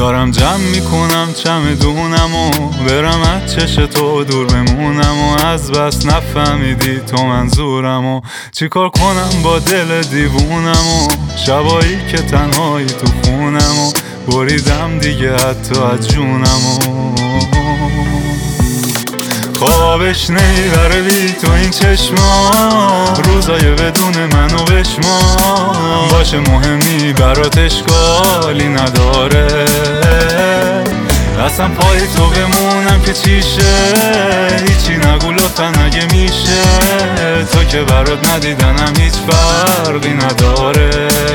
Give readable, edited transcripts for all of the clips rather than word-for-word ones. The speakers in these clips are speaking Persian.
دارم جمع میکنم چمدونم و برم از چش تو دور بمونم و از بس نفهمیدی تو منظورم و چیکار کنم با دل دیوونم و شبایی که تنهایی تو خونم و بریدم دیگه حتی از جونم و خوابش نمیبره بی تو این چشما، روزای بدون منو بشما، باشه مهمی برات اشکالی نداره، اصلا پای تو بمونم که چیشه، هیچی نگو لطفا اگه میشه، تو که برات ندیدنم هیچ فرقی نداره.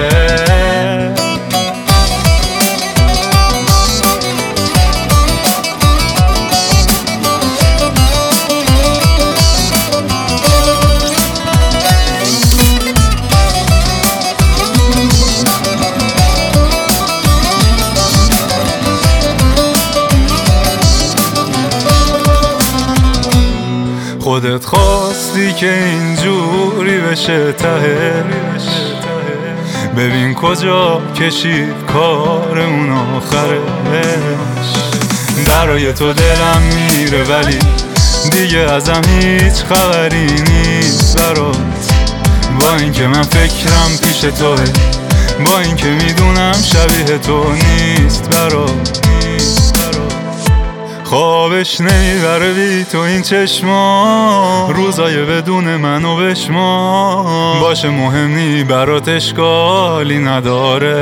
خودت خواستی که اینجوری بشه تهش، ببین کجا کشید کارمون آخرش، برای تو دلم میره ولی دیگه ازم هیچ خبری نیست برات، با اینکه من فکرم پیش توه، با اینکه میدونم شبیه تو نیست برات. خوابش نمیبره بی تو این چشما، روزای بدون منو بشما، باشه مهمی برات اشکالی نداره،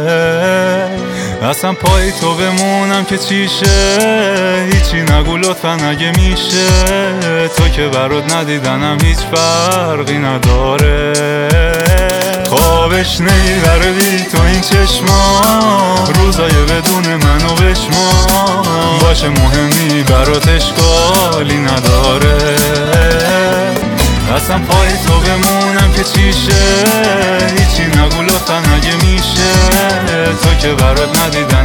اصلا پای تو بمونم که چیشه، هیچی نگو لطفا اگه میشه، تو که برات ندیدنم هیچ فرقی نداره. خوابش نمیبره بی تو این چشما، روزای بدون منو بشما، باشه مهمی برات اشکالی نداره، اصلا پای تو بمونم که چیشه، هیچی نگو لطفا اگه میشه، تو که برات ندیدنم